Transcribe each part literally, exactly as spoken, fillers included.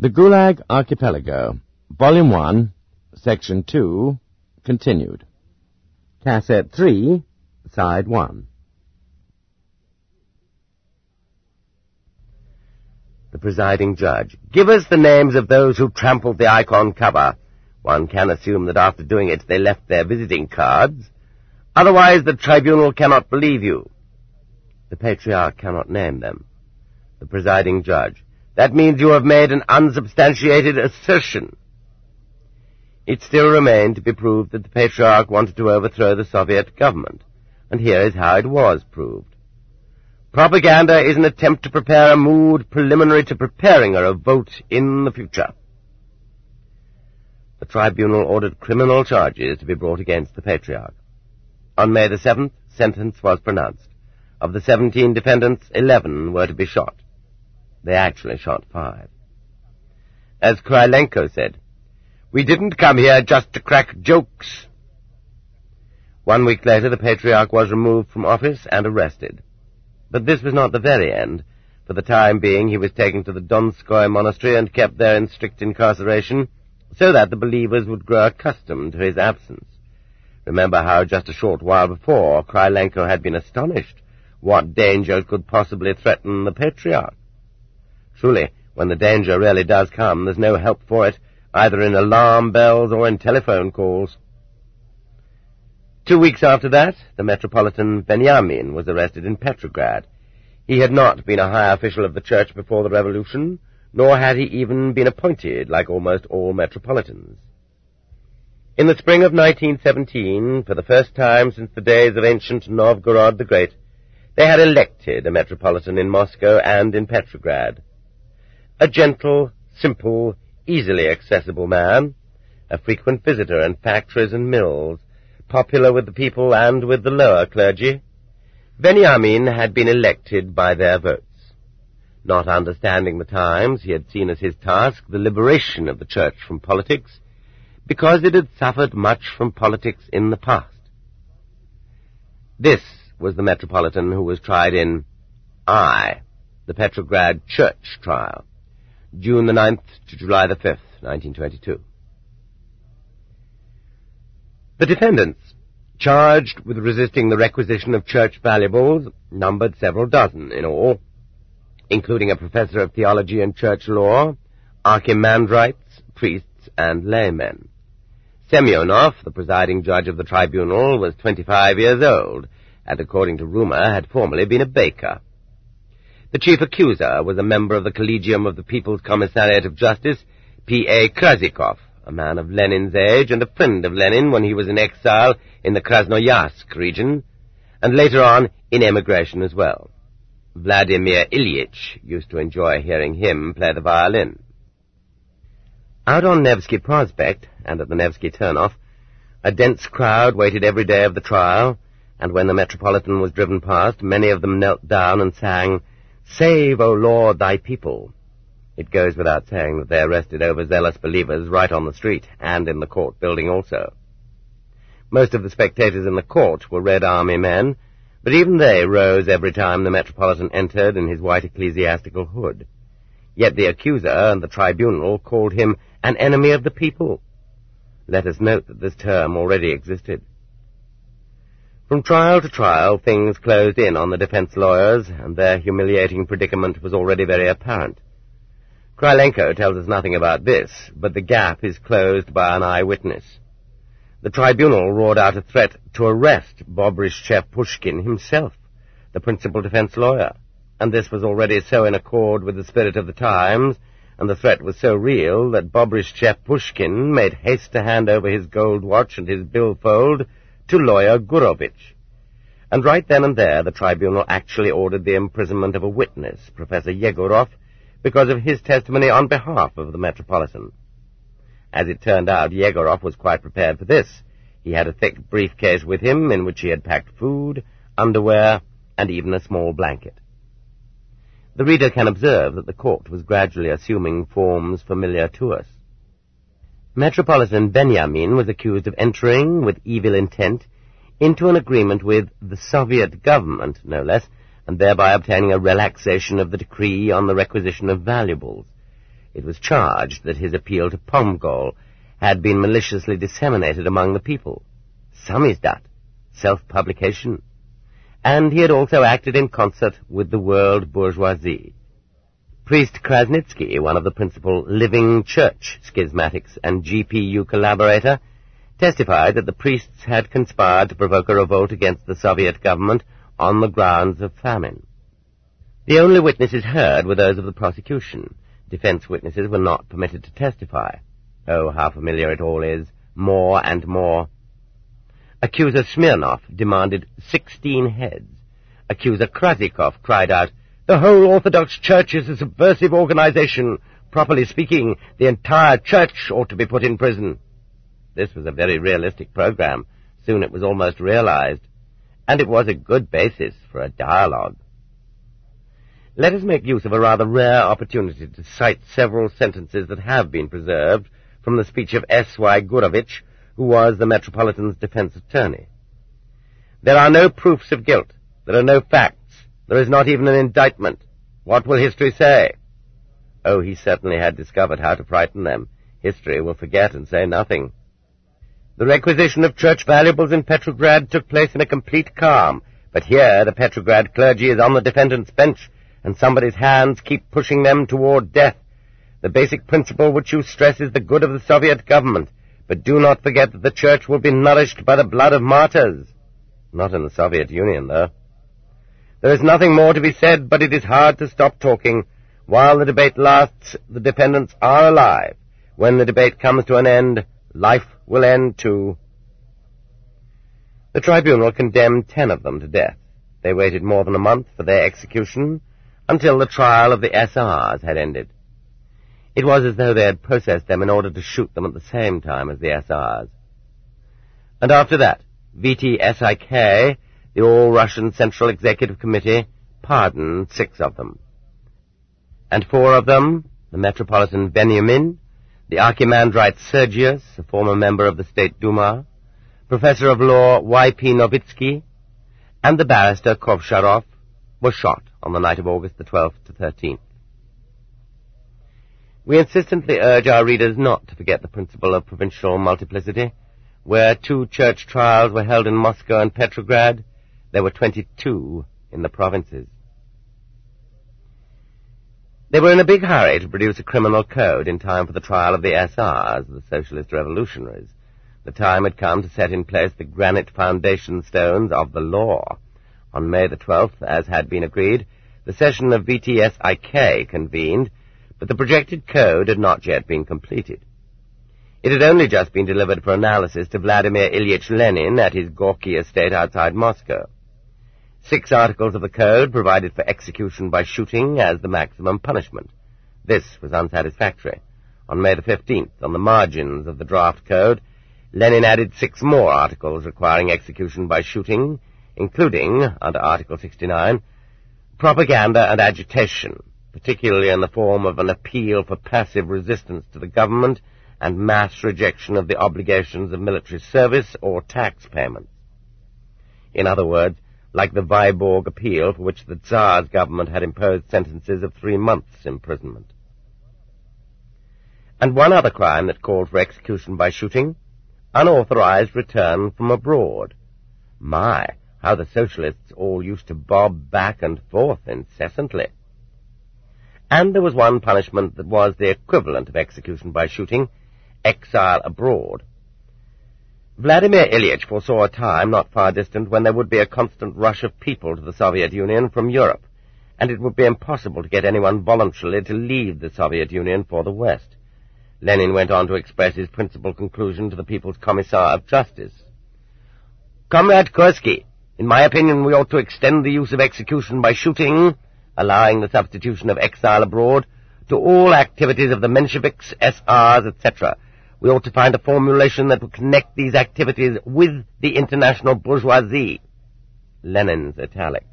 The Gulag Archipelago, Volume one, Section two, continued. Cassette three, Side one. The presiding judge. Give us the names of those who trampled the icon cover. One can assume that after doing it they left their visiting cards. Otherwise the tribunal cannot believe you. The patriarch cannot name them. The presiding judge. That means you have made an unsubstantiated assertion. It still remained to be proved that the patriarch wanted to overthrow the Soviet government, and here is how it was proved. Propaganda is an attempt to prepare a mood preliminary to preparing a revolt in the future. The tribunal ordered criminal charges to be brought against the patriarch. On May the seventh, sentence was pronounced. Of the seventeen defendants, eleven were to be shot. They actually shot five. As Krylenko said, "We didn't come here just to crack jokes." One week later, the patriarch was removed from office and arrested. But this was not the very end. For the time being, he was taken to the Donskoy monastery and kept there in strict incarceration, so that the believers would grow accustomed to his absence. Remember how just a short while before, Krylenko had been astonished what danger could possibly threaten the patriarch. Truly, when the danger really does come, there's no help for it, either in alarm bells or in telephone calls. Two weeks after that, the Metropolitan Benyamin was arrested in Petrograd. He had not been a high official of the church before the revolution, nor had he even been appointed, like almost all metropolitans. In the spring of nineteen seventeen, for the first time since the days of ancient Novgorod the Great, they had elected a metropolitan in Moscow and in Petrograd. A gentle, simple, easily accessible man, a frequent visitor in factories and mills, popular with the people and with the lower clergy, Benyamin had been elected by their votes. Not understanding the times, he had seen as his task the liberation of the church from politics, because it had suffered much from politics in the past. This was the metropolitan who was tried in I, the Petrograd church trial, June the ninth to July the fifth, nineteen twenty-two. The defendants, charged with resisting the requisition of church valuables, numbered several dozen in all, including a professor of theology and church law, archimandrites, priests, and laymen. Semyonov, the presiding judge of the tribunal, was twenty-five years old, and according to rumor had formerly been a baker. The chief accuser was a member of the Collegium of the People's Commissariat of Justice, P A Krasikov, a man of Lenin's age and a friend of Lenin when he was in exile in the Krasnoyarsk region, and later on in emigration as well. Vladimir Ilyich used to enjoy hearing him play the violin. Out on Nevsky Prospect, and at the Nevsky turnoff, a dense crowd waited every day of the trial, and when the Metropolitan was driven past, many of them knelt down and sang, "Save, O Lord, thy people." It goes without saying that they arrested overzealous believers right on the street, and in the court building also. Most of the spectators in the court were Red Army men, but even they rose every time the Metropolitan entered in his white ecclesiastical hood. Yet the accuser and the tribunal called him an enemy of the people. Let us note that this term already existed. From trial to trial, things closed in on the defense lawyers, and their humiliating predicament was already very apparent. Krylenko tells us nothing about this, but the gap is closed by an eyewitness. The tribunal roared out a threat to arrest Bobryshev Pushkin himself, the principal defense lawyer, and this was already so in accord with the spirit of the times, and the threat was so real that Bobryshev Pushkin made haste to hand over his gold watch and his billfold to lawyer Gurovich. And right then and there the tribunal actually ordered the imprisonment of a witness, Professor Yegorov, because of his testimony on behalf of the Metropolitan. As it turned out, Yegorov was quite prepared for this. He had a thick briefcase with him in which he had packed food, underwear, and even a small blanket. The reader can observe that the court was gradually assuming forms familiar to us. Metropolitan Benyamin was accused of entering, with evil intent, into an agreement with the Soviet government, no less, and thereby obtaining a relaxation of the decree on the requisition of valuables. it was charged that his appeal to Pomgol had been maliciously disseminated among the people. Samizdat, self-publication. And he had also acted in concert with the world bourgeoisie. Priest Krasnitsky, one of the principal Living Church schismatics and G P U collaborator, testified that the priests had conspired to provoke a revolt against the Soviet government on the grounds of famine. The only witnesses heard were those of the prosecution. Defense witnesses were not permitted to testify. Oh, how familiar it all is. More and more. Accuser Smirnov demanded sixteen heads. Accuser Krasikov cried out, "The whole Orthodox Church is a subversive organization. Properly speaking, the entire Church ought to be put in prison." This was a very realistic program. Soon it was almost realized. And it was a good basis for a dialogue. Let us make use of a rather rare opportunity to cite several sentences that have been preserved from the speech of S Y Gurevich, who was the Metropolitan's defense attorney. "There are no proofs of guilt. There are no facts. There is not even an indictment. What will history say?" Oh, he certainly had discovered how to frighten them. History will forget and say nothing. "The requisition of church valuables in Petrograd took place in a complete calm, but here the Petrograd clergy is on the defendant's bench, and somebody's hands keep pushing them toward death. The basic principle which you stress is the good of the Soviet government, but do not forget that the Church will be nourished by the blood of martyrs." Not in the Soviet Union, though. "There is nothing more to be said, but it is hard to stop talking. While the debate lasts, the defendants are alive. When the debate comes to an end, life will end too." The tribunal condemned ten of them to death. They waited more than a month for their execution, until the trial of the S Rs had ended. It was as though they had processed them in order to shoot them at the same time as the S Rs. And after that, V T S I K, the All-Russian Central Executive Committee, pardoned six of them. And four of them, the Metropolitan Benjamin, the Archimandrite Sergius, a former member of the State Duma, Professor of Law Y P Novitsky, and the barrister Kovsharov, were shot on the night of August the twelfth to thirteenth. We insistently urge our readers not to forget the principle of provincial multiplicity. Where two church trials were held in Moscow and Petrograd, there were twenty-two in the provinces. They were in a big hurry to produce a criminal code in time for the trial of the S Rs, the Socialist Revolutionaries. The time had come to set in place the granite foundation stones of the law. On May the twelfth, as had been agreed, the session of V T S I K convened, but the projected code had not yet been completed. It had only just been delivered for analysis to Vladimir Ilyich Lenin at his Gorky estate outside Moscow. Six articles of the code provided for execution by shooting as the maximum punishment. This was unsatisfactory. On May the fifteenth, on the margins of the draft code, Lenin added six more articles requiring execution by shooting, including, under Article sixty-nine, propaganda and agitation, particularly in the form of an appeal for passive resistance to the government and mass rejection of the obligations of military service or tax payments. In other words, like the Vyborg appeal for which the Tsar's government had imposed sentences of three months' imprisonment. And one other crime that called for execution by shooting, unauthorized return from abroad. My, how the socialists all used to bob back and forth incessantly. And there was one punishment that was the equivalent of execution by shooting, exile abroad. Vladimir Ilyich foresaw a time not far distant when there would be a constant rush of people to the Soviet Union from Europe, and it would be impossible to get anyone voluntarily to leave the Soviet Union for the West. Lenin went on to express his principal conclusion to the People's Commissar of Justice. "Comrade Kursky, in my opinion we ought to extend the use of execution by shooting, allowing the substitution of exile abroad, to all activities of the Mensheviks, S Rs, et cetera. We ought to find a formulation that will connect these activities with the international bourgeoisie." Lenin's italics.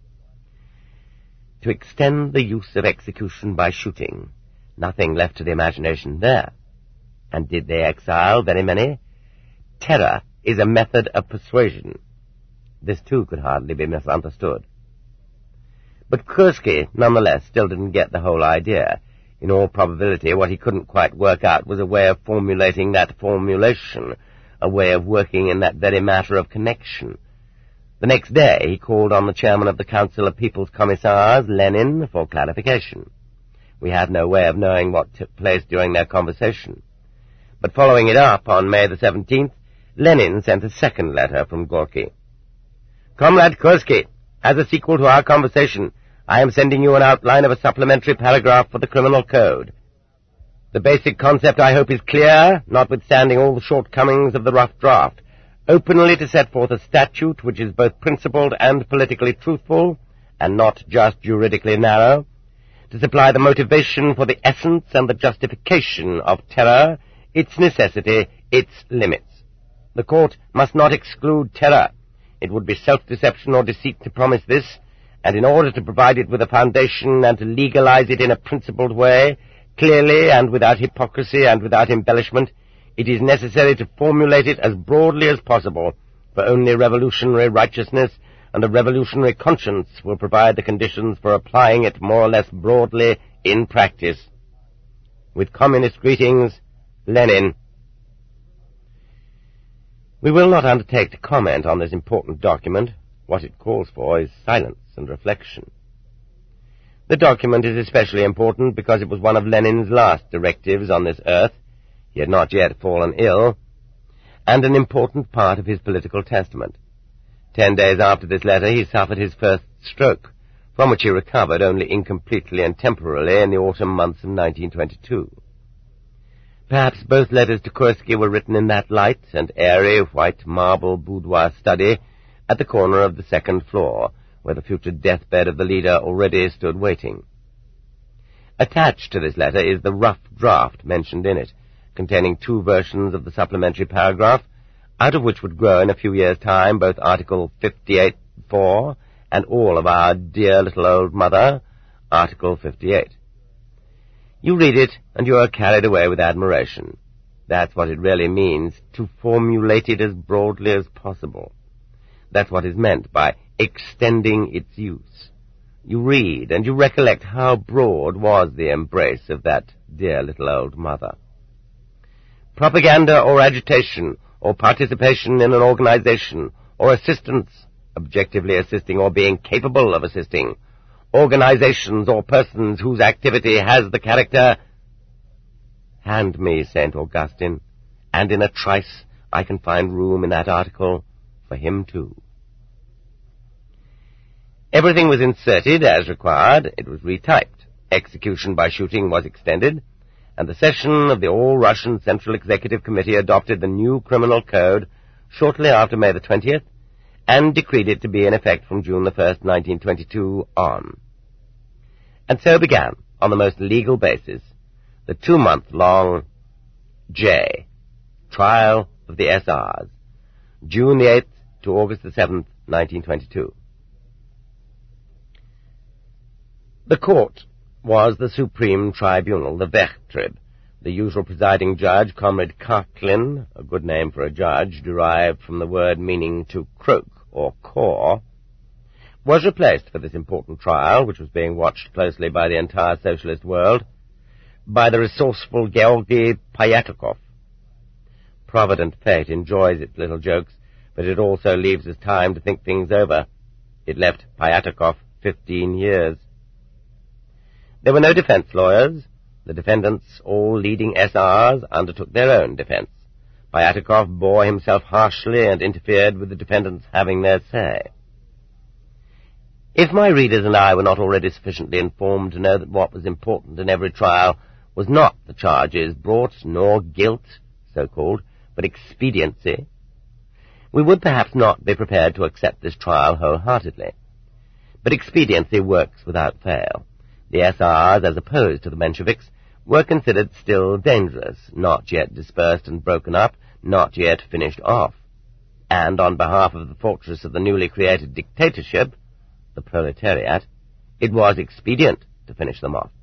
To extend the use of execution by shooting. Nothing left to the imagination there. And did they exile very many? Terror is a method of persuasion. This, too, could hardly be misunderstood. But Kursky, nonetheless, still didn't get the whole idea. In all probability, what he couldn't quite work out was a way of formulating that formulation, a way of working in that very matter of connection. The next day he called on the chairman of the Council of People's Commissars, Lenin, for clarification. We have no way of knowing what took place during their conversation. But following it up on May the seventeenth, Lenin sent a second letter from Gorky. Comrade Kursky, as a sequel to our conversation, I am sending you an outline of a supplementary paragraph for the Criminal Code. The basic concept, I hope, is clear, notwithstanding all the shortcomings of the rough draft, openly to set forth a statute which is both principled and politically truthful, and not just juridically narrow, to supply the motivation for the essence and the justification of terror, its necessity, its limits. The court must not exclude terror. It would be self-deception or deceit to promise this, and in order to provide it with a foundation and to legalize it in a principled way, clearly and without hypocrisy and without embellishment, it is necessary to formulate it as broadly as possible, for only revolutionary righteousness and a revolutionary conscience will provide the conditions for applying it more or less broadly in practice. With communist greetings, Lenin. We will not undertake to comment on this important document. What it calls for is silence and reflection. The document is especially important because it was one of Lenin's last directives on this earth. He had not yet fallen ill, and an important part of his political testament. Ten days after this letter he suffered his first stroke, from which he recovered only incompletely and temporarily in the autumn months of nineteen twenty-two. Perhaps both letters to Kursky were written in that light and airy white marble boudoir study at the corner of the second floor, where the future deathbed of the leader already stood waiting. Attached to this letter is the rough draft mentioned in it, containing two versions of the supplementary paragraph, out of which would grow in a few years' time both Article fifty-eight four and all of our dear little old mother, Article fifty-eight. You read it, and you are carried away with admiration. That's what it really means, to formulate it as broadly as possible. That's what is meant by extending its use. You read, and you recollect how broad was the embrace of that dear little old mother. Propaganda or agitation, or participation in an organization, or assistance, objectively assisting or being capable of assisting, organizations or persons whose activity has the character... Hand me Saint Augustine, and in a trice I can find room in that article for him too. Everything was inserted as required. It was retyped. Execution by shooting was extended, and the session of the All-Russian Central Executive Committee adopted the new criminal code shortly after May the twentieth, and decreed it to be in effect from June the first, nineteen twenty-two, on. And so began, on the most legal basis, the two-month-long J, Trial of the S Rs, June the eighth to August the seventh, nineteen twenty-two. The court was the Supreme Tribunal, the Wechtrib. The usual presiding judge, Comrade Karklin, a good name for a judge, derived from the word meaning to croak or caw, was replaced for this important trial, which was being watched closely by the entire socialist world, by the resourceful Georgy Pyatakov. Provident fate enjoys its little jokes, but it also leaves us time to think things over. It left Pyatakov fifteen years. There were no defense lawyers. The defendants, all leading S Rs, undertook their own defense. Pyatakov bore himself harshly and interfered with the defendants having their say. If my readers and I were not already sufficiently informed to know that what was important in every trial was not the charges brought, nor guilt, so-called, but expediency, we would perhaps not be prepared to accept this trial wholeheartedly. But expediency works without fail. The S Rs, as opposed to the Mensheviks, were considered still dangerous, not yet dispersed and broken up, not yet finished off. And on behalf of the fortress of the newly created dictatorship, the proletariat, it was expedient to finish them off.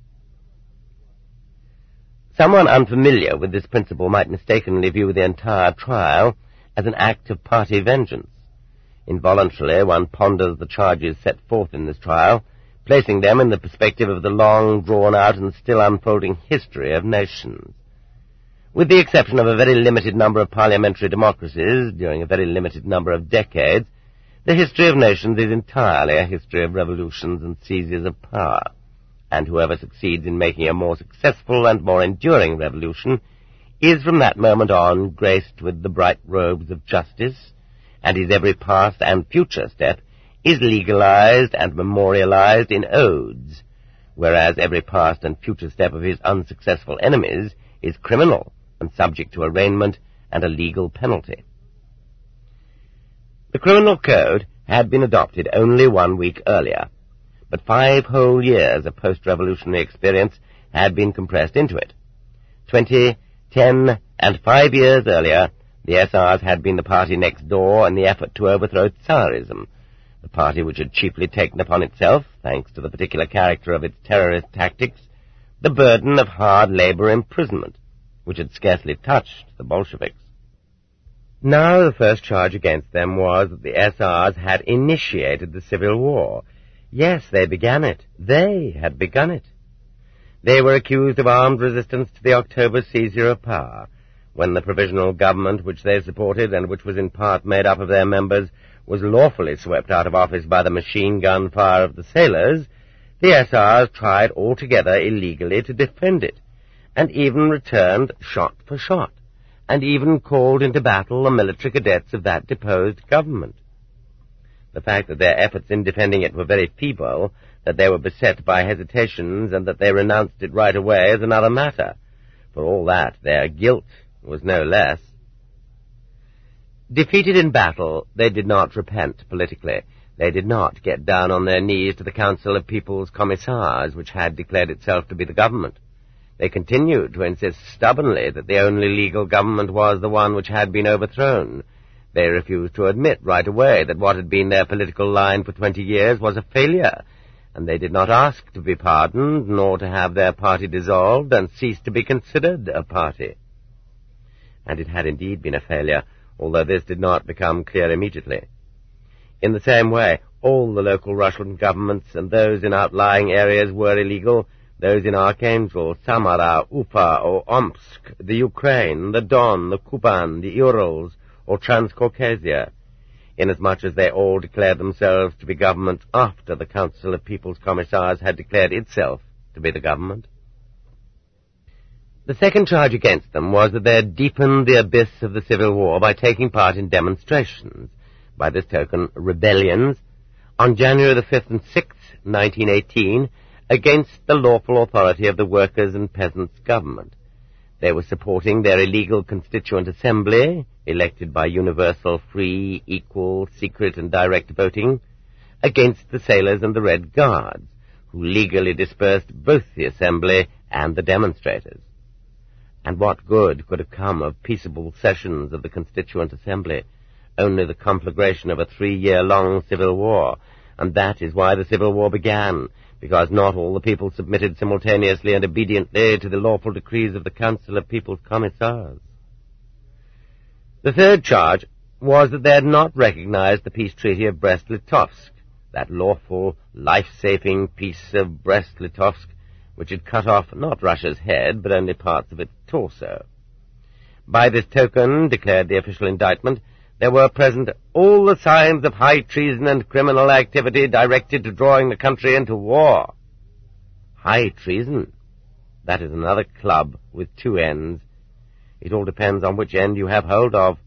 Someone unfamiliar with this principle might mistakenly view the entire trial as an act of party vengeance. Involuntarily, one ponders the charges set forth in this trial, placing them in the perspective of the long drawn-out and still unfolding history of nations. With the exception of a very limited number of parliamentary democracies during a very limited number of decades, the history of nations is entirely a history of revolutions and seizures of power, and whoever succeeds in making a more successful and more enduring revolution is from that moment on graced with the bright robes of justice, and his every past and future step is legalized and memorialized in odes, whereas every past and future step of his unsuccessful enemies is criminal and subject to arraignment and a legal penalty. The criminal code had been adopted only one week earlier, but five whole years of post-revolutionary experience had been compressed into it. Twenty, ten, and five years earlier, the S Rs had been the party next door in the effort to overthrow Tsarism, the party which had chiefly taken upon itself, thanks to the particular character of its terrorist tactics, the burden of hard labor imprisonment, which had scarcely touched the Bolsheviks. Now the first charge against them was that the S Rs had initiated the Civil War. Yes, they began it. They had begun it. They were accused of armed resistance to the October seizure of power. When the provisional government which they supported, and which was in part made up of their members, was lawfully swept out of office by the machine-gun fire of the sailors, the S Rs tried altogether illegally to defend it, and even returned shot for shot, and even called into battle the military cadets of that deposed government. The fact that their efforts in defending it were very feeble, that they were beset by hesitations, and that they renounced it right away is another matter. For all that, their guilt was no less. Defeated in battle, they did not repent politically. They did not get down on their knees to the Council of People's Commissars, which had declared itself to be the government. They continued to insist stubbornly that the only legal government was the one which had been overthrown. They refused to admit right away that what had been their political line for twenty years was a failure, and they did not ask to be pardoned, nor to have their party dissolved and cease to be considered a party. And it had indeed been a failure, although this did not become clear immediately. In the same way, all the local Russian governments and those in outlying areas were illegal, those in Archangel, Samara, Ufa, or Omsk, the Ukraine, the Don, the Kuban, the Urals, or Transcaucasia, inasmuch as they all declared themselves to be governments after the Council of People's Commissars had declared itself to be the government. The second charge against them was that they had deepened the abyss of the Civil War by taking part in demonstrations, by this token rebellions, on January the fifth and sixth, nineteen eighteen, against the lawful authority of the workers' and peasants' government. They were supporting their illegal constituent assembly, elected by universal, free, equal, secret, and direct voting, against the sailors and the Red Guards, who legally dispersed both the assembly and the demonstrators. And what good could have come of peaceable sessions of the Constituent Assembly? Only the conflagration of a three-year-long civil war, and that is why the Civil War began, because not all the people submitted simultaneously and obediently to the lawful decrees of the Council of People's Commissars. The third charge was that they had not recognized the peace treaty of Brest-Litovsk, that lawful, life-saving peace of Brest-Litovsk, which had cut off not Russia's head, but only parts of its torso. By this token, declared the official indictment, there were present all the signs of high treason and criminal activity directed to drawing the country into war. High treason. That is another club with two ends. It all depends on which end you have hold of.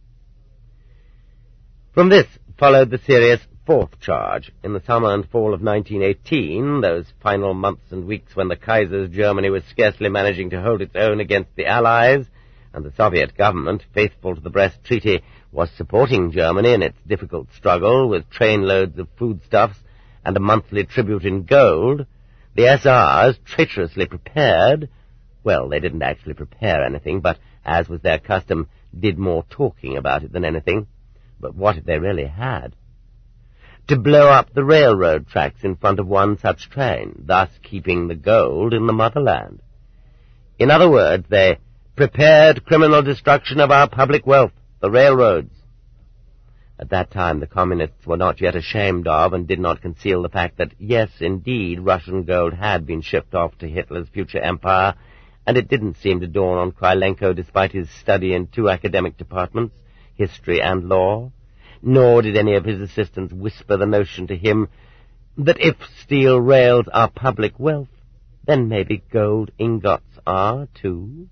From this followed the serious fourth charge. In the summer and fall of nineteen eighteen, those final months and weeks when the Kaiser's Germany was scarcely managing to hold its own against the Allies, and the Soviet government, faithful to the Brest Treaty, was supporting Germany in its difficult struggle with trainloads of foodstuffs and a monthly tribute in gold, the S Rs traitorously prepared, well, they didn't actually prepare anything, but, as was their custom, did more talking about it than anything. But what if they really had? To blow up the railroad tracks in front of one such train, thus keeping the gold in the motherland. In other words, they prepared criminal destruction of our public wealth, the railroads. At that time, the communists were not yet ashamed of and did not conceal the fact that, yes, indeed, Russian gold had been shipped off to Hitler's future empire, and it didn't seem to dawn on Krylenko, despite his study in two academic departments, history and law, nor did any of his assistants whisper the notion to him that if steel rails are public wealth, then maybe gold ingots are, too.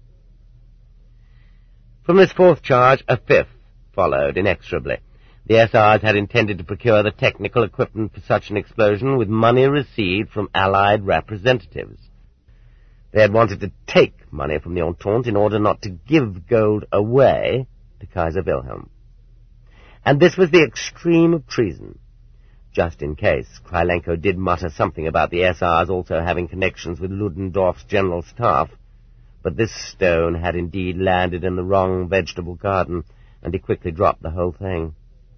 From this fourth charge, a fifth followed inexorably. The S Rs had intended to procure the technical equipment for such an explosion with money received from Allied representatives. They had wanted to take money from the Entente in order not to give gold away to Kaiser Wilhelm. And this was the extreme of treason. Just in case, Krylenko did mutter something about the S Rs also having connections with Ludendorff's general staff, but this stone had indeed landed in the wrong vegetable garden, and he quickly dropped the whole thing.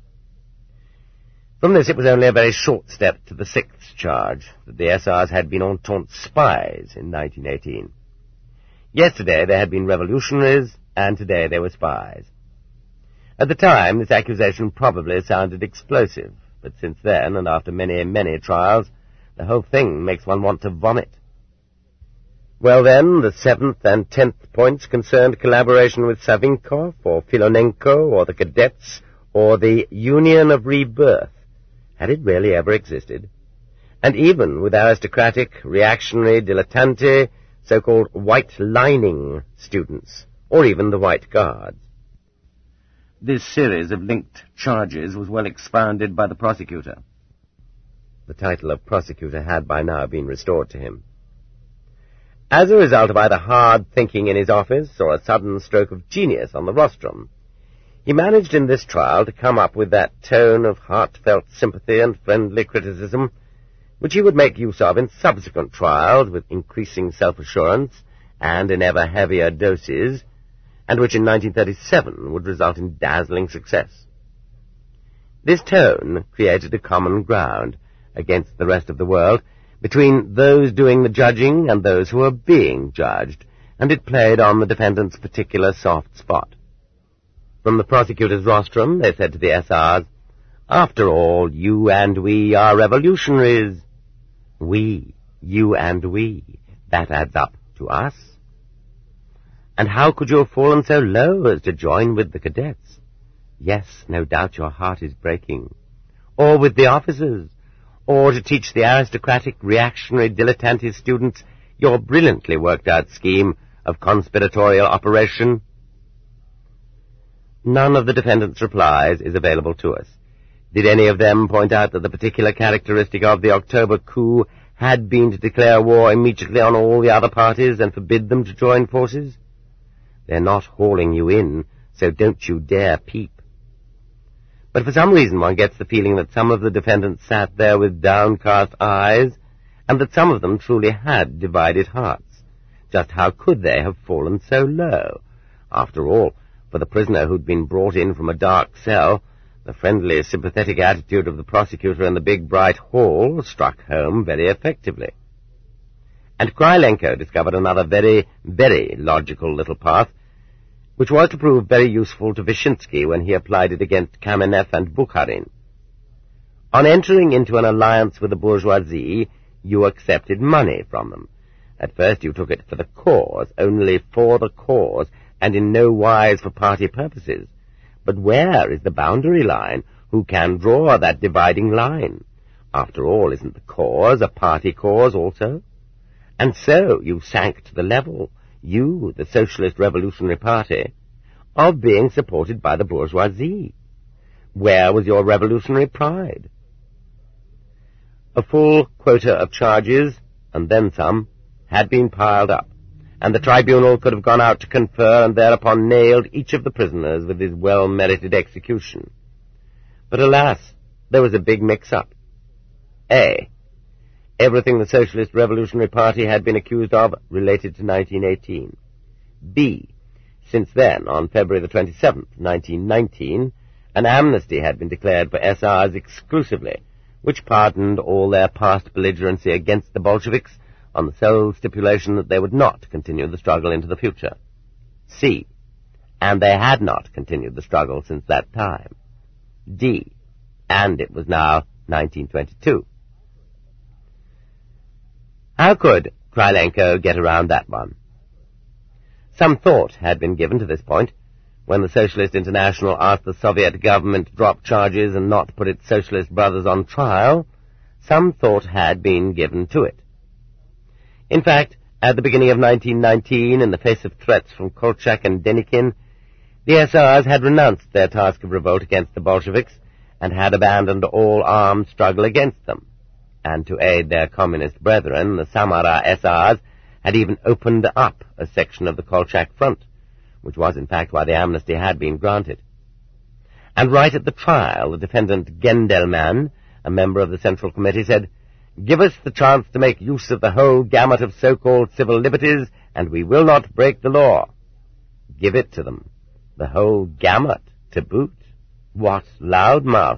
From this it was only a very short step to the sixth charge, that the S Rs had been Entente spies in nineteen eighteen. Yesterday they had been revolutionaries, and today they were spies. At the time, this accusation probably sounded explosive, but since then, and after many, many trials, the whole thing makes one want to vomit. Well then, the seventh and tenth points concerned collaboration with Savinkov, or Filonenko, or the cadets, or the Union of Rebirth. Had it really ever existed? And even with aristocratic, reactionary, dilettante, so-called white-lining students, or even the White Guards. This series of linked charges was well expounded by the prosecutor. The title of prosecutor had by now been restored to him. As a result of either hard thinking in his office or a sudden stroke of genius on the rostrum, he managed in this trial to come up with that tone of heartfelt sympathy and friendly criticism which he would make use of in subsequent trials with increasing self-assurance and in ever heavier doses, and which in nineteen thirty-seven would result in dazzling success. This tone created a common ground against the rest of the world between those doing the judging and those who were being judged, and it played on the defendant's particular soft spot. From the prosecutor's rostrum, they said to the S Rs, "After all, you and we are revolutionaries." We, you and we, that adds up to us. And how could you have fallen so low as to join with the cadets? Yes, no doubt your heart is breaking. Or with the officers, or to teach the aristocratic, reactionary, dilettante students your brilliantly worked-out scheme of conspiratorial operation. None of the defendants' replies is available to us. Did any of them point out that the particular characteristic of the October coup had been to declare war immediately on all the other parties and forbid them to join forces? They're not hauling you in, so don't you dare peep. But for some reason one gets the feeling that some of the defendants sat there with downcast eyes, and that some of them truly had divided hearts. Just how could they have fallen so low? After all, for the prisoner who'd been brought in from a dark cell, the friendly, sympathetic attitude of the prosecutor in the big, bright hall struck home very effectively. And Krylenko discovered another very, very logical little path, which was to prove very useful to Vyshinsky when he applied it against Kamenev and Bukharin. On entering into an alliance with the bourgeoisie, you accepted money from them. At first you took it for the cause, only for the cause, and in no wise for party purposes. But where is the boundary line? Who can draw that dividing line? After all, isn't the cause a party cause also? And so you sank to the level, you, the Socialist Revolutionary Party, of being supported by the bourgeoisie. Where was your revolutionary pride? A full quota of charges, and then some, had been piled up, and the tribunal could have gone out to confer and thereupon nailed each of the prisoners with his well-merited execution. But alas, there was a big mix-up. A. Everything the Socialist Revolutionary Party had been accused of related to nineteen eighteen. B. Since then, on February the twenty-seventh, nineteen nineteen, an amnesty had been declared for S Rs exclusively, which pardoned all their past belligerency against the Bolsheviks on the sole stipulation that they would not continue the struggle into the future. C. And they had not continued the struggle since that time. D, and it was now nineteen twenty-two. How could Krylenko get around that one? Some thought had been given to this point. When the Socialist International asked the Soviet government to drop charges and not put its socialist brothers on trial, some thought had been given to it. In fact, at the beginning of nineteen nineteen, in the face of threats from Kolchak and Denikin, the S Rs had renounced their task of revolt against the Bolsheviks and had abandoned all armed struggle against them. And to aid their communist brethren, the Samara S Rs had even opened up a section of the Kolchak front, which was in fact why the amnesty had been granted. And right at the trial, the defendant Gendelman, a member of the Central Committee, said, "Give us the chance to make use of the whole gamut of so-called civil liberties, and we will not break the law." Give it to them. The whole gamut, to boot. What loud mouths!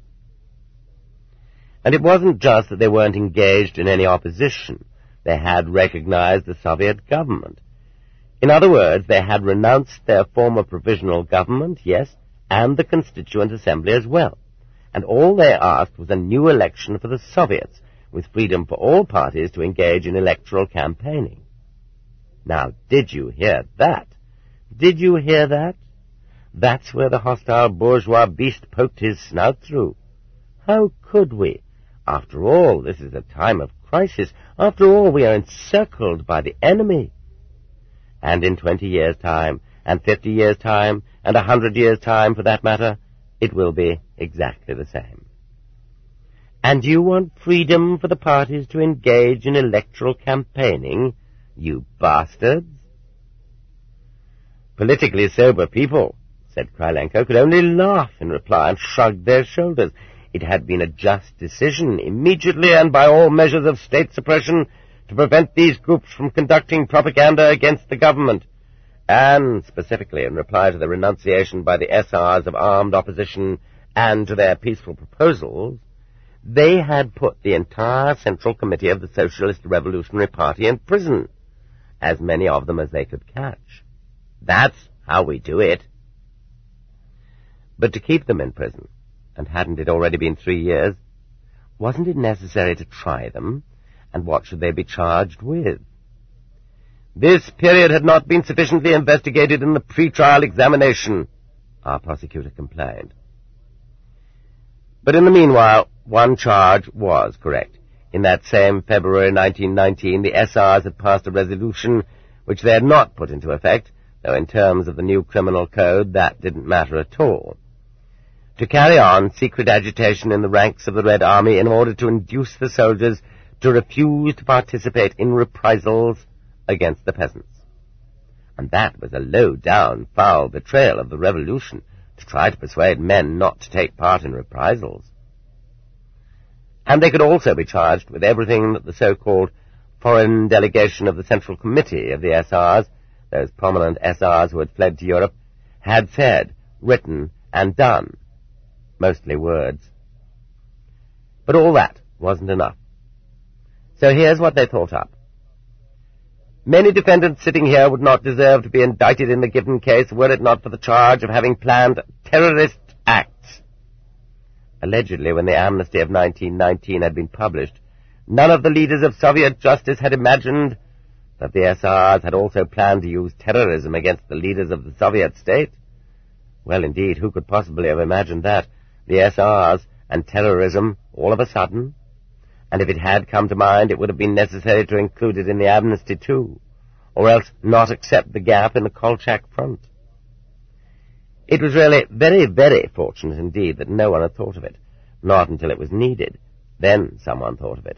And it wasn't just that they weren't engaged in any opposition. They had recognized the Soviet government. In other words, they had renounced their former provisional government, yes, and the Constituent Assembly as well. And all they asked was a new election for the Soviets, with freedom for all parties to engage in electoral campaigning. Now, did you hear that? Did you hear that? That's where the hostile bourgeois beast poked his snout through. How could we? After all, this is a time of crisis. After all, we are encircled by the enemy. And in twenty years' time, and fifty years' time, and a hundred years' time, for that matter, it will be exactly the same. And you want freedom for the parties to engage in electoral campaigning, you bastards? Politically sober people, said Krylenko, could only laugh in reply and shrug their shoulders. It had been a just decision, immediately and by all measures of state suppression, to prevent these groups from conducting propaganda against the government. And, specifically in reply to the renunciation by the S Rs of armed opposition and to their peaceful proposals, they had put the entire Central Committee of the Socialist Revolutionary Party in prison, as many of them as they could catch. That's how we do it. But to keep them in prison, and hadn't it already been three years, wasn't it necessary to try them, and what should they be charged with? This period had not been sufficiently investigated in the pre-trial examination, our prosecutor complained. But in the meanwhile, one charge was correct. In that same February nineteen nineteen, the S Rs had passed a resolution which they had not put into effect, though in terms of the new criminal code that didn't matter at all, to carry on secret agitation in the ranks of the Red Army in order to induce the soldiers to refuse to participate in reprisals against the peasants. And that was a low-down, foul betrayal of the revolution, to try to persuade men not to take part in reprisals. And they could also be charged with everything that the so-called foreign delegation of the Central Committee of the S Rs, those prominent S Rs who had fled to Europe, had said, written, and done. Mostly words. But all that wasn't enough. So here's what they thought up. Many defendants sitting here would not deserve to be indicted in the given case were it not for the charge of having planned terrorist acts. Allegedly, when the amnesty of nineteen nineteen had been published, none of the leaders of Soviet justice had imagined that the S Rs had also planned to use terrorism against the leaders of the Soviet state. Well, indeed, who could possibly have imagined that? The S Rs and terrorism all of a sudden? And if it had come to mind, it would have been necessary to include it in the amnesty too, or else not accept the gap in the Kolchak front. It was really very, very fortunate indeed that no one had thought of it, not until it was needed. Then someone thought of it.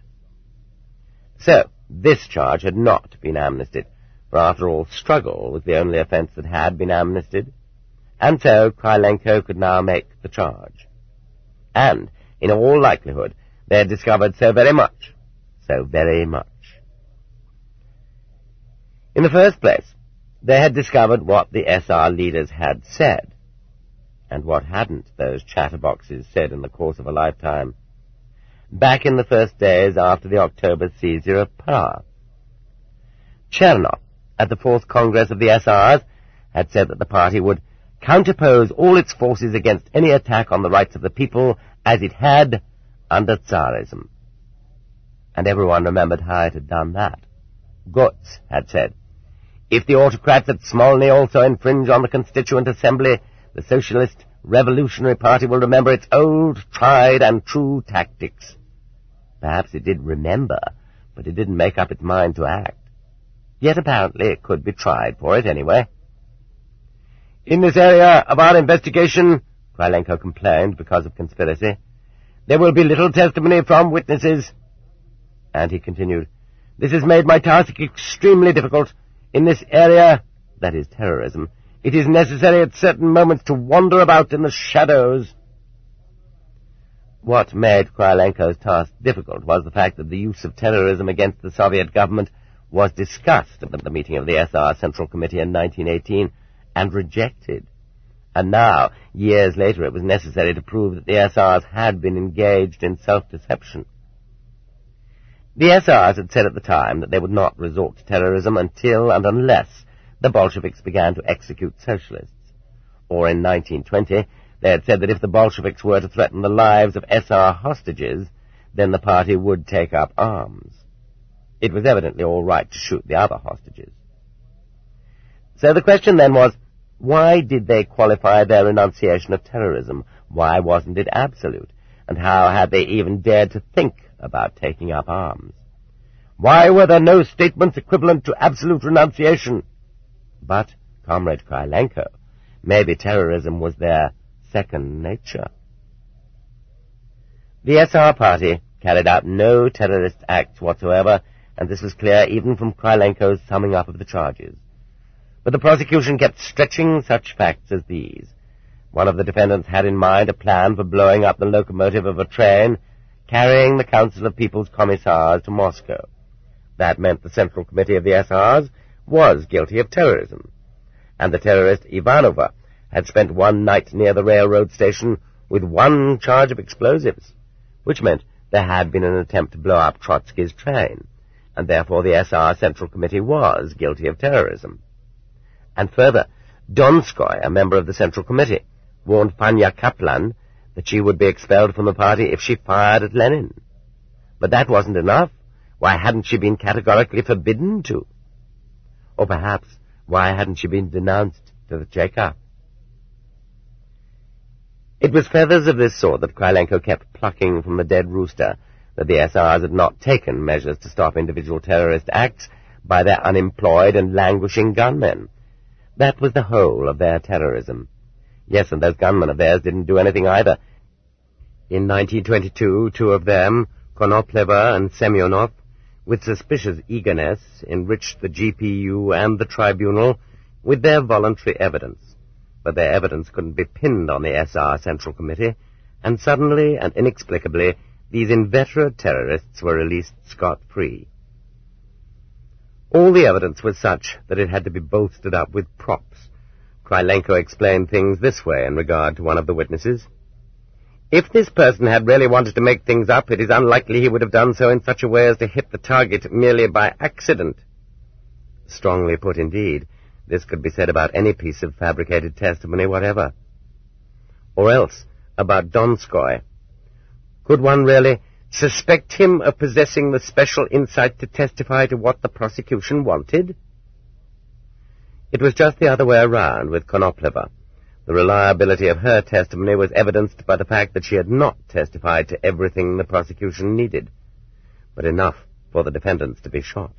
So, this charge had not been amnestied, for after all, struggle was the only offence that had been amnestied, and so Krylenko could now make the charge. And, in all likelihood, they had discovered so very much, so very much. In the first place, they had discovered what the S R leaders had said, and what hadn't those chatterboxes said in the course of a lifetime, back in the first days after the October seizure of power. Chernov, at the Fourth Congress of the S Rs, had said that the party would counterpose all its forces against any attack on the rights of the people as it had under Tsarism. And everyone remembered how it had done that. Gotz had said, "If the autocrats at Smolny also infringe on the Constituent Assembly, the Socialist Revolutionary Party will remember its old, tried and true tactics." Perhaps it did remember, but it didn't make up its mind to act. Yet apparently it could be tried for it anyway. "In this area of our investigation," Krylenko complained because of conspiracy, "there will be little testimony from witnesses." And he continued, "This has made my task extremely difficult. In this area, that is terrorism, it is necessary at certain moments to wander about in the shadows." What made Krylenko's task difficult was the fact that the use of terrorism against the Soviet government was discussed at the meeting of the S R Central Committee in nineteen eighteen and rejected. And now, years later, it was necessary to prove that the S Rs had been engaged in self-deception. The S Rs had said at the time that they would not resort to terrorism until and unless the Bolsheviks began to execute socialists. Or in nineteen twenty, they had said that if the Bolsheviks were to threaten the lives of S R hostages, then the party would take up arms. It was evidently all right to shoot the other hostages. So the question then was, why did they qualify their renunciation of terrorism? Why wasn't it absolute? And how had they even dared to think about taking up arms? Why were there no statements equivalent to absolute renunciation? But, Comrade Krylenko, maybe terrorism was their second nature. The S R party carried out no terrorist acts whatsoever, and this was clear even from Krylenko's summing up of the charges. But the prosecution kept stretching such facts as these. One of the defendants had in mind a plan for blowing up the locomotive of a train carrying the Council of People's Commissars to Moscow. That meant the Central Committee of the S Rs was guilty of terrorism, and the terrorist Ivanova had spent one night near the railroad station with one charge of explosives, which meant there had been an attempt to blow up Trotsky's train, and therefore the S R Central Committee was guilty of terrorism. And further, Donskoy, a member of the Central Committee, warned Fanya Kaplan that she would be expelled from the party if she fired at Lenin. But that wasn't enough. Why hadn't she been categorically forbidden to? Or perhaps, why hadn't she been denounced to the Cheka? It was feathers of this sort that Krylenko kept plucking from the dead rooster, that the S Rs had not taken measures to stop individual terrorist acts by their unemployed and languishing gunmen. That was the whole of their terrorism. Yes, and those gunmen of theirs didn't do anything either. In nineteen twenty-two, two of them, Konopleva and Semyonov, with suspicious eagerness, enriched the G P U and the tribunal with their voluntary evidence. But their evidence couldn't be pinned on the S R Central Committee, and suddenly and inexplicably these inveterate terrorists were released scot-free. All the evidence was such that it had to be bolstered up with props. Krylenko explained things this way in regard to one of the witnesses. If this person had really wanted to make things up, it is unlikely he would have done so in such a way as to hit the target merely by accident. Strongly put indeed. This could be said about any piece of fabricated testimony whatever. Or else, about Donskoy. Could one really suspect him of possessing the special insight to testify to what the prosecution wanted? It was just the other way around with Konopleva. The reliability of her testimony was evidenced by the fact that she had not testified to everything the prosecution needed, but enough for the defendants to be shot.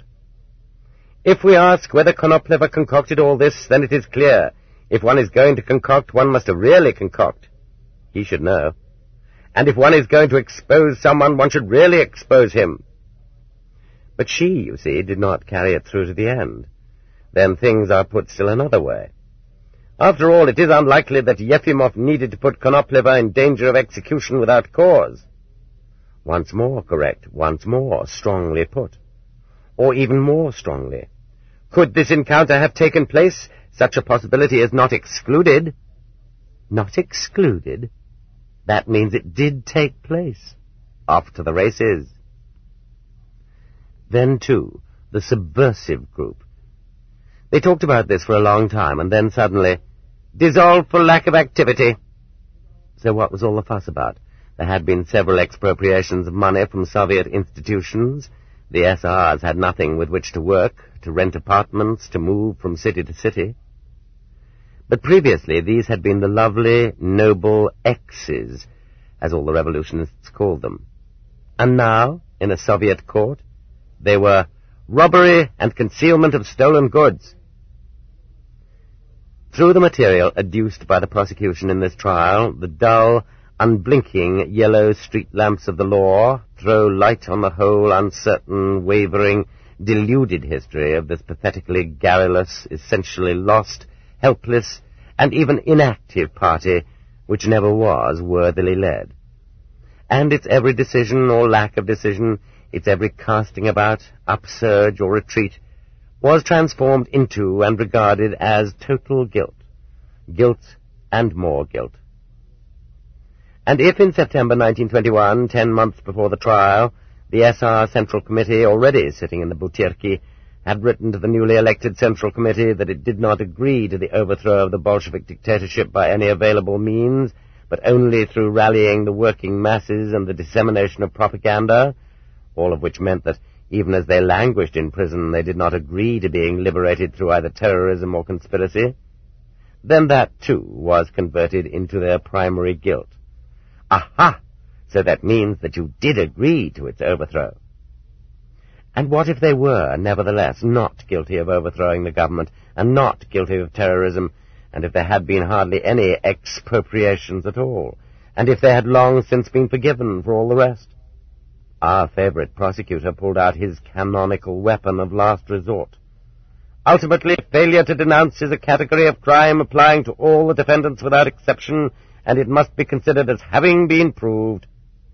If we ask whether Konopleva concocted all this, then it is clear. If one is going to concoct, one must really concoct. He should know. And if one is going to expose someone, one should really expose him. But she, you see, did not carry it through to the end. Then things are put still another way. After all, it is unlikely that Yefimov needed to put Konopleva in danger of execution without cause. Once more correct, once more strongly put. Or even more strongly. Could this encounter have taken place? Such a possibility is not excluded. Not excluded? That means it did take place. Off to the races. Then, too, the subversive group. They talked about this for a long time, and then suddenly, dissolved for lack of activity. So what was all the fuss about? There had been several expropriations of money from Soviet institutions. The S Rs had nothing with which to work, to rent apartments, to move from city to city. But previously these had been the lovely, noble X's, as all the revolutionists called them. And now, in a Soviet court, they were robbery and concealment of stolen goods. Through the material adduced by the prosecution in this trial, the dull, unblinking yellow street lamps of the law throw light on the whole uncertain, wavering, deluded history of this pathetically garrulous, essentially lost, helpless, and even inactive party which never was worthily led. And its every decision or lack of decision, its every casting about, upsurge or retreat, was transformed into and regarded as total guilt. Guilt and more guilt. And if in September nineteen twenty-one, ten months before the trial, the S R Central Committee, already sitting in the Butyrki, had written to the newly elected Central Committee that it did not agree to the overthrow of the Bolshevik dictatorship by any available means, but only through rallying the working masses and the dissemination of propaganda, all of which meant that even as they languished in prison, they did not agree to being liberated through either terrorism or conspiracy, then that, too, was converted into their primary guilt. Aha! So that means that you did agree to its overthrow. And what if they were, nevertheless, not guilty of overthrowing the government, and not guilty of terrorism, and if there had been hardly any expropriations at all, and if they had long since been forgiven for all the rest? Our favourite prosecutor pulled out his canonical weapon of last resort. Ultimately, failure to denounce is a category of crime applying to all the defendants without exception, and it must be considered as having been proved.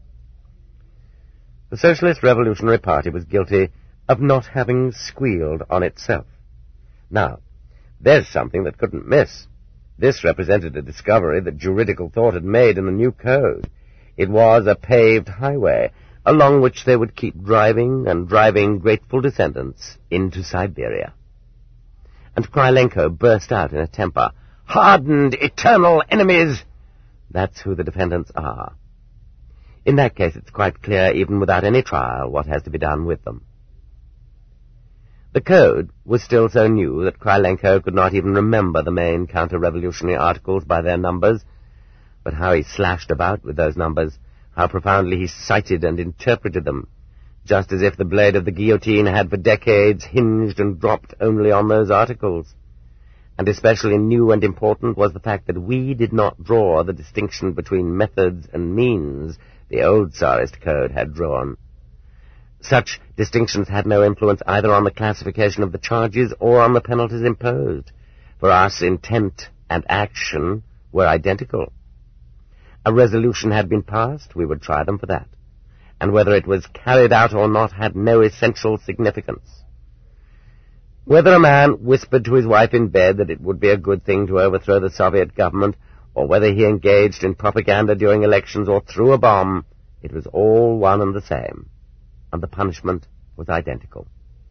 The Socialist Revolutionary Party was guilty of not having squealed on itself. Now, there's something that couldn't miss. This represented a discovery that juridical thought had made in the new code. It was a paved highway, along which they would keep driving and driving grateful descendants into Siberia. And Krylenko burst out in a temper. Hardened, eternal enemies! That's who the defendants are. In that case, it's quite clear, even without any trial, what has to be done with them. The code was still so new that Krylenko could not even remember the main counter-revolutionary articles by their numbers, but how he slashed about with those numbers, how profoundly he cited and interpreted them, just as if the blade of the guillotine had for decades hinged and dropped only on those articles. And especially new and important was the fact that we did not draw the distinction between methods and means the old Tsarist code had drawn. Such distinctions had no influence either on the classification of the charges or on the penalties imposed. For us, intent and action were identical. A resolution had been passed, we would try them for that. And whether it was carried out or not had no essential significance. Whether a man whispered to his wife in bed that it would be a good thing to overthrow the Soviet government, or whether he engaged in propaganda during elections or threw a bomb, it was all one and the same, and the punishment was identical.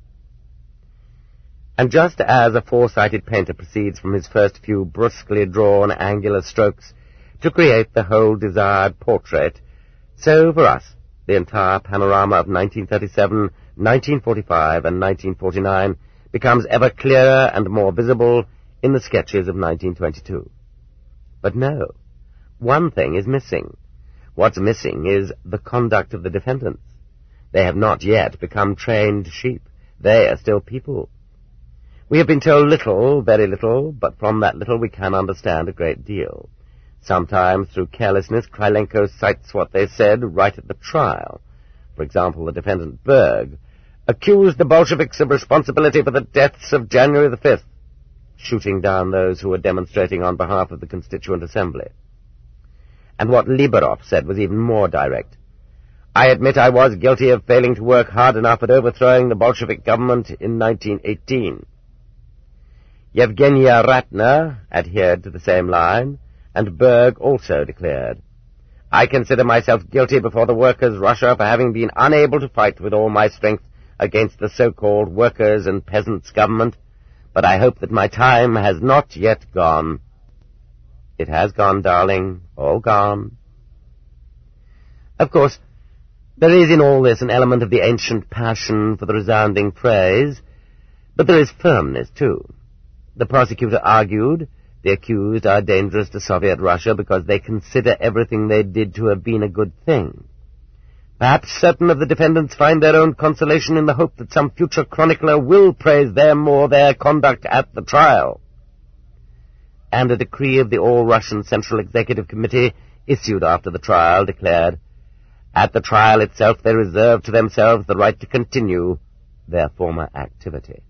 And just as a foresighted painter proceeds from his first few brusquely drawn angular strokes to create the whole desired portrait, so for us, the entire panorama of nineteen thirty-seven, nineteen forty-five, and nineteen forty-nine becomes ever clearer and more visible in the sketches of nineteen twenty-two. But no, one thing is missing. What's missing is the conduct of the defendants. They have not yet become trained sheep. They are still people. We have been told little, very little, but from that little we can understand a great deal. Sometimes, through carelessness, Krylenko cites what they said right at the trial. For example, the defendant Berg accused the Bolsheviks of responsibility for the deaths of January the fifth, shooting down those who were demonstrating on behalf of the Constituent Assembly. And what Liberov said was even more direct. I admit I was guilty of failing to work hard enough at overthrowing the Bolshevik government in nineteen eighteen. Yevgenia Ratner adhered to the same line, and Berg also declared, I consider myself guilty before the workers' Russia for having been unable to fight with all my strength against the so-called workers' and peasants' government, but I hope that my time has not yet gone. It has gone, darling, all gone. Of course, there is in all this an element of the ancient passion for the resounding phrase, but there is firmness, too. The prosecutor argued the accused are dangerous to Soviet Russia because they consider everything they did to have been a good thing. Perhaps certain of the defendants find their own consolation in the hope that some future chronicler will praise them or their conduct at the trial. And a decree of the All-Russian Central Executive Committee, issued after the trial, declared, at the trial itself they reserve to themselves the right to continue their former activity.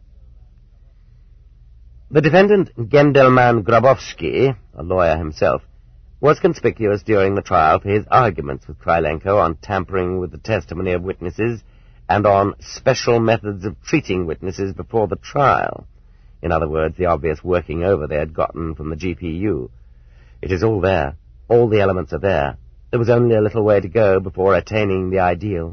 The defendant, Gendelman Grabowski, a lawyer himself, was conspicuous during the trial for his arguments with Krylenko on tampering with the testimony of witnesses and on special methods of treating witnesses before the trial. In other words, the obvious working over they had gotten from the G P U. It is all there. All the elements are there. There was only a little way to go before attaining the ideal.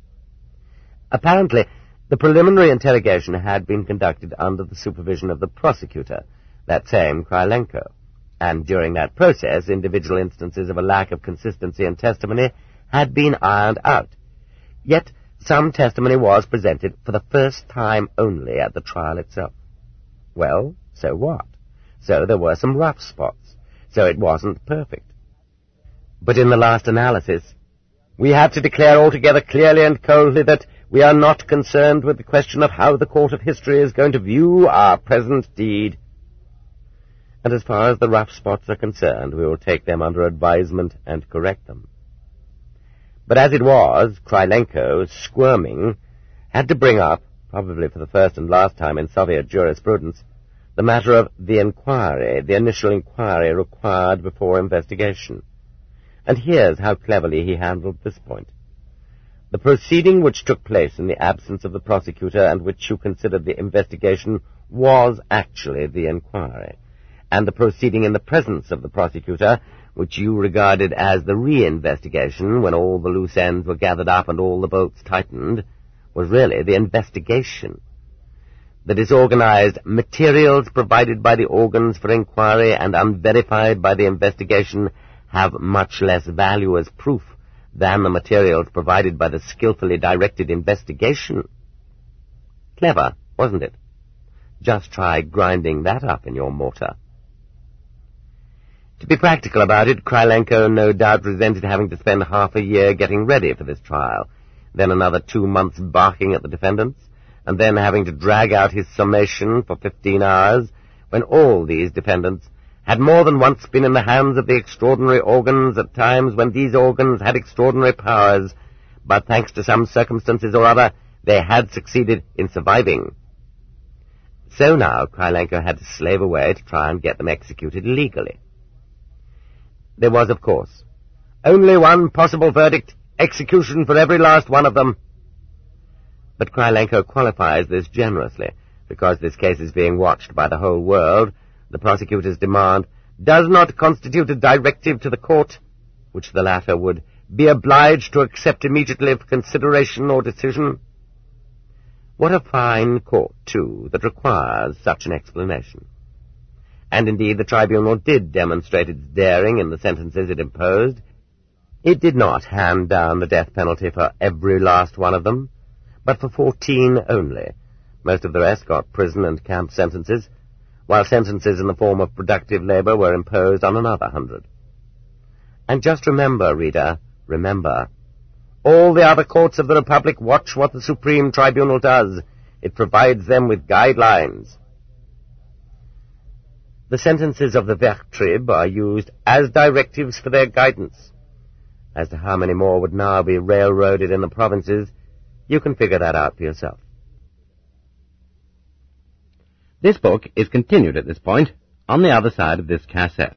Apparently, the preliminary interrogation had been conducted under the supervision of the prosecutor, that same Krylenko, and during that process individual instances of a lack of consistency in testimony had been ironed out. Yet some testimony was presented for the first time only at the trial itself. Well, so what? So there were some rough spots, so it wasn't perfect. But in the last analysis, we have to declare altogether clearly and coldly that we are not concerned with the question of how the court of history is going to view our present deed. And as far as the rough spots are concerned, we will take them under advisement and correct them. But as it was, Krylenko, squirming, had to bring up, probably for the first and last time in Soviet jurisprudence, the matter of the inquiry, the initial inquiry required before investigation. And here's how cleverly he handled this point. The proceeding which took place in the absence of the prosecutor and which you considered the investigation was actually the inquiry, and the proceeding in the presence of the prosecutor, which you regarded as the re-investigation when all the loose ends were gathered up and all the bolts tightened, was really the investigation. The disorganized materials provided by the organs for inquiry and unverified by the investigation have much less value as proof than the materials provided by the skillfully directed investigation. Clever, wasn't it? Just try grinding that up in your mortar. To be practical about it, Krylenko no doubt resented having to spend half a year getting ready for this trial, then another two months barking at the defendants, and then having to drag out his summation for fifteen hours, when all these defendants had more than once been in the hands of the extraordinary organs at times when these organs had extraordinary powers, but thanks to some circumstances or other, they had succeeded in surviving. So now Krylenko had to slave away to try and get them executed legally. There was, of course, only one possible verdict, execution for every last one of them. But Krylenko qualifies this generously, because this case is being watched by the whole world. The prosecutor's demand does not constitute a directive to the court, which the latter would be obliged to accept immediately for consideration or decision. What a fine court, too, that requires such an explanation. And indeed the tribunal did demonstrate its daring in the sentences it imposed. It did not hand down the death penalty for every last one of them, but for fourteen only. Most of the rest got prison and camp sentences, while sentences in the form of productive labor were imposed on another hundred. And just remember, reader, remember, all the other courts of the Republic watch what the Supreme Tribunal does. It provides them with guidelines. The sentences of the Vertrib are used as directives for their guidance. As to how many more would now be railroaded in the provinces, you can figure that out for yourself. This book is continued at this point on the other side of this cassette.